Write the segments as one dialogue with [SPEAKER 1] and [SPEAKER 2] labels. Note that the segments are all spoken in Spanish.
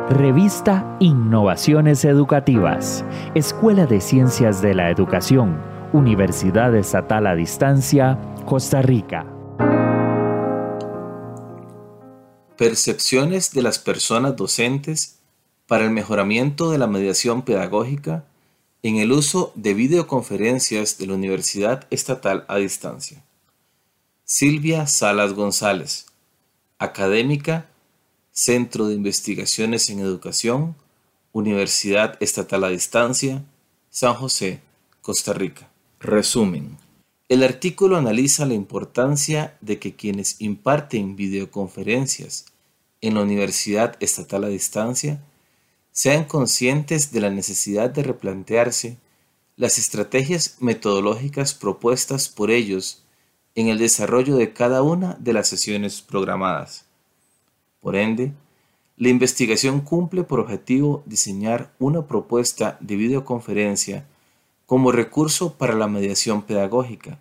[SPEAKER 1] Revista Innovaciones Educativas, Escuela de Ciencias de la Educación, Universidad Estatal a Distancia, Costa Rica.
[SPEAKER 2] Percepciones de las personas docentes para el mejoramiento de la mediación pedagógica en el uso de videoconferencias de la Universidad Estatal a Distancia. Silvia Salas González, académica, Centro de Investigaciones en Educación, Universidad Estatal a Distancia, San José, Costa Rica. Resumen. El artículo analiza la importancia de que quienes imparten videoconferencias en la Universidad Estatal a Distancia sean conscientes de la necesidad de replantearse las estrategias metodológicas propuestas por ellos en el desarrollo de cada una de las sesiones programadas. Por ende, la investigación cumple por objetivo diseñar una propuesta de videoconferencia como recurso para la mediación pedagógica,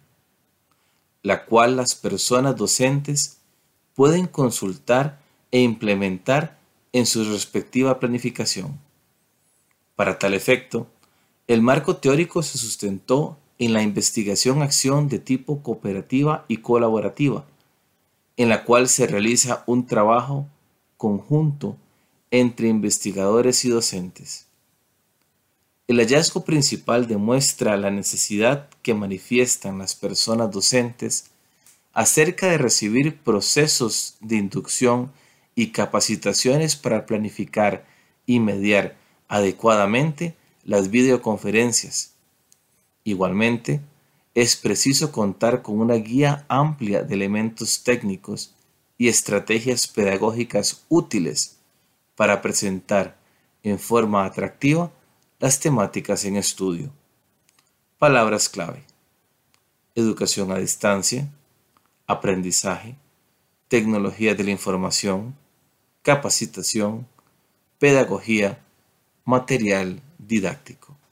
[SPEAKER 2] la cual las personas docentes pueden consultar e implementar en su respectiva planificación. Para tal efecto, el marco teórico se sustentó en la investigación-acción de tipo cooperativa y colaborativa, en la cual se realiza un trabajo conjunto entre investigadores y docentes. El hallazgo principal demuestra la necesidad que manifiestan las personas docentes acerca de recibir procesos de inducción y capacitaciones para planificar y mediar adecuadamente las videoconferencias. Igualmente, es preciso contar con una guía amplia de elementos técnicos y estrategias pedagógicas útiles para presentar en forma atractiva las temáticas en estudio. Palabras clave: educación a distancia, aprendizaje, tecnología de la información, capacitación, pedagogía, material didáctico.